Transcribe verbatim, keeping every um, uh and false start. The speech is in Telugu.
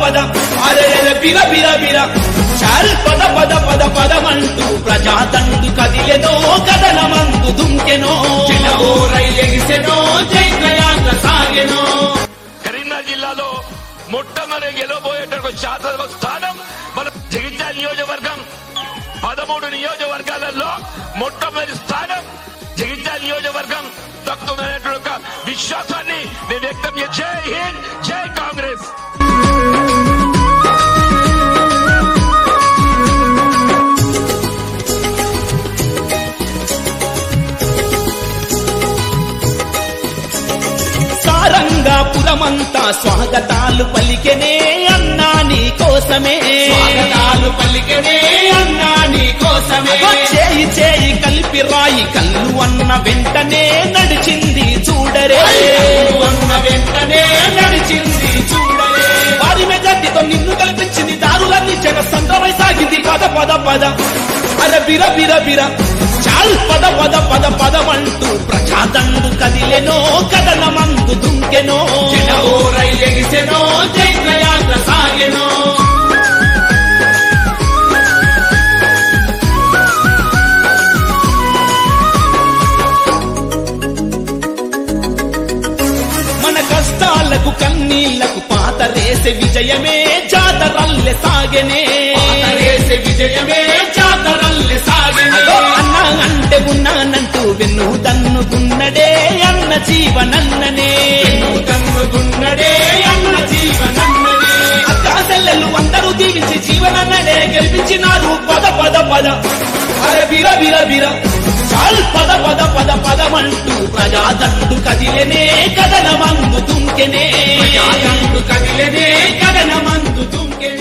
పద అరే బిర బిర బిర చాల్ పద పద పద పదమంటూ ప్రజాదండు కదిలెనో కదలమందు దుంకెనో ఓ రైలెగిసెనో చైత్రయాత్ర సాగెనో. కరీంనగర్ జిల్లాలో మొట్టమొదటి గెలవబోయేటటువంటి శాసనసభ స్థానం మన జగిత్యాల నియోజకవర్గం. పదమూడు నియోజకవర్గాలలో మొట్టమొదటి స్థానం జగిత్యాల నియోజకవర్గం దక్కుతున్నటువంటి ఒక విశ్వాసాన్ని నేను వ్యక్తం చేసి జై హింద్ జై కాంగ్రెస్. సారంగాపురమంతా స్వాగతాలు పలికెనే అన్నా నీ కోసమే స్వాగతాలు పలికెనే అన్నా నీ కోసమే. చేయి చేయి కలిపి రాయి కల్లు అన్న వెంటనే నడిచింది చూడరే అన్న వెంటనే నడిచింది చూడలే. వారి మెజార్టీతో నిన్ను కల్పించింది దారులన్నీ జన సంద్రమై సాగింది పద పద పద అర బిర బిర బిర చాల్ పద పద పద పదమంటూ ప్రజాదండు కదిలెనో కదలమందు దుంకెనో ఓ రైలెగిసెనో చైత్రయాత్ర సాగెనో. మన కష్టాలకు కన్నీళ్లకు పాత రేసే విజయమే జాతరల్లె సాగెనే రేసే విజయమే జాతరల్లె సాగెనే. అన్నా అంటే ఉన్నానంటూ వెన్ను దన్నుకున్నడే అన్న జీవనన్ననే కన్నుకున్నడే అన్న జీవనన్ననే. అక్కా చెల్లెలు అందరూ దీవించి జీవనన్ననే గెలిపించినారు పద పద పద అరే బిర బిర బిర చాల్ పద పద పద పదమంటూ ప్రజాదండు కదిలెనే కదలమందు దుంకెనే ప్రజాదండు కదిలెనే కదలమందు దుంకెనే.